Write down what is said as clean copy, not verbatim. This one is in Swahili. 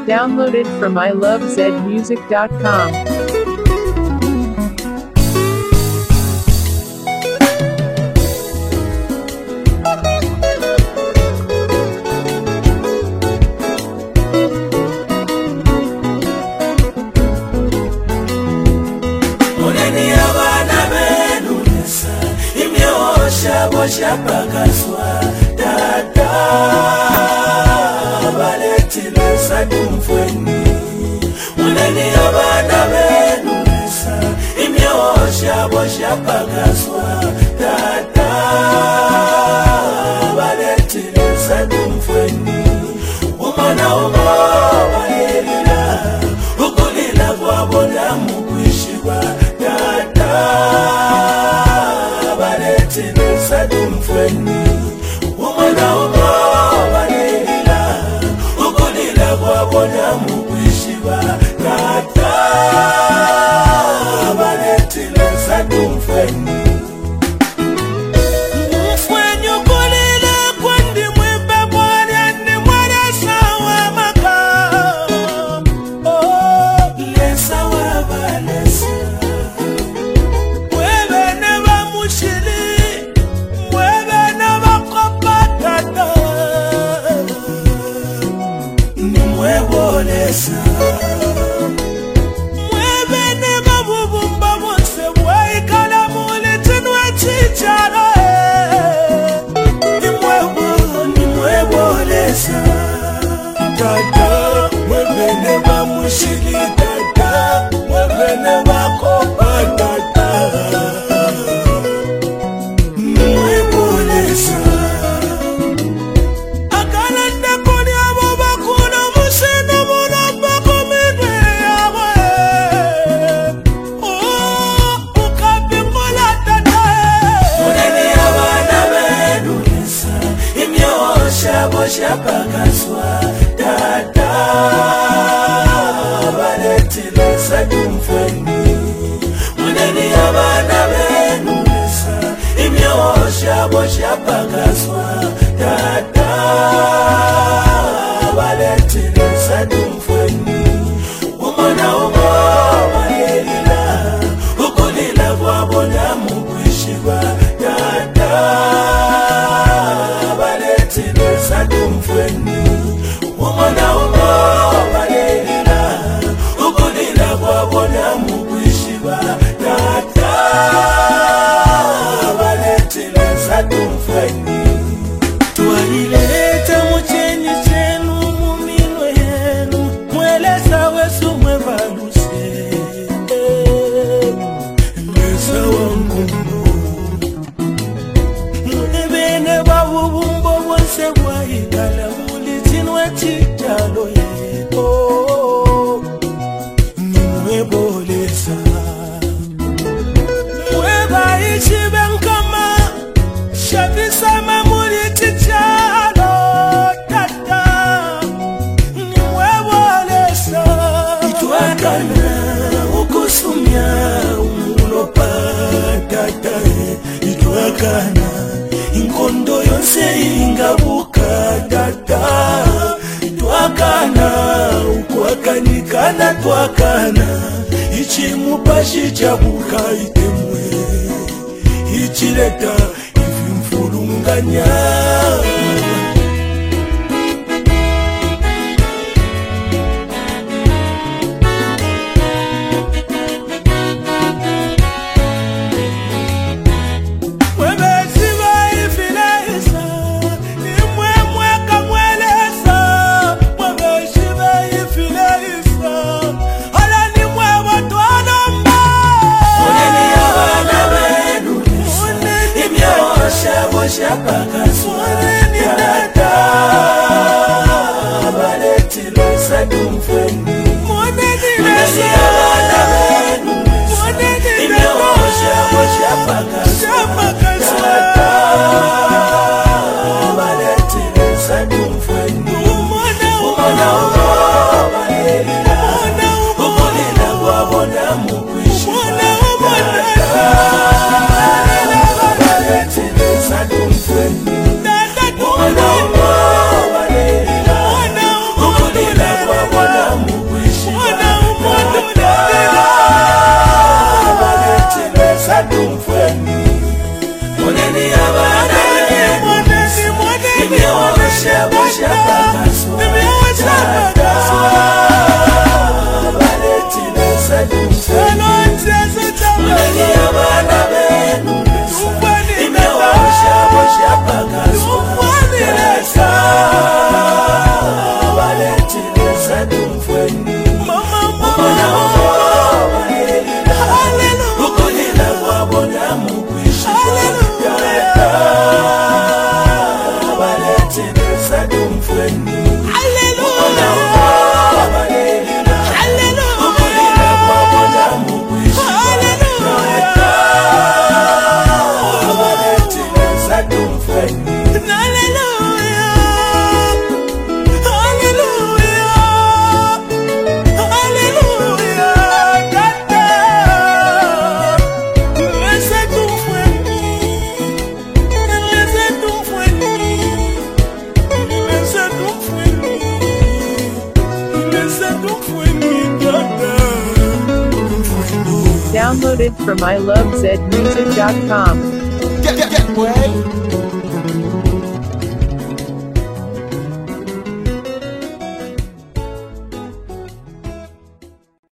Downloaded from ilovezmusic.com. Shapakaswa dada baletile sadumfweni uneni abana benu nesa imyosha boshapakaswa dada baletile sadumfweni umana bayelila ukulila kwabona mukwishibwa dada baletile sadumfweni umana bayelila ukulila kwabona mukwishibwa dada baletile sadumfweni Shapakaswa dada baletile sadumfweni uneni abana benu nesa imyosha boshapakaswa dada baletile sadumfweni umana bayelila ukulila kwabona mukwishibwa dada sadumfweni umana bayelila ukulila kwabona mukwishibwa dada baletile sadumfweni twalileta muchenyi chenu muminwe yenu mwelesa wesu mwevaluse lesa wangu munebene bawubumbo bonse bwayikala mulitinwe chitalo yeto nimwebolesa mwebayichibenkama shabisama mulitichalo tata nimwebolesa itwakana ukusumya umulopa tata itwakana inkondo yonse ingabuka dada twakana ukwakanikana twakana ichimupashi chabuka itemwe ichileta ivimfulunganya Shapakaswa dada baletile sadumfweni uneni abana benu nesa imyosha boshapakaswa dada baletile sadumfweni umana bayelila ukulila kwabona mukwishibwa dada baletile sadumfweni umana bayelila ukulila kwabona Downloaded from ilovezmusic.com. Get away.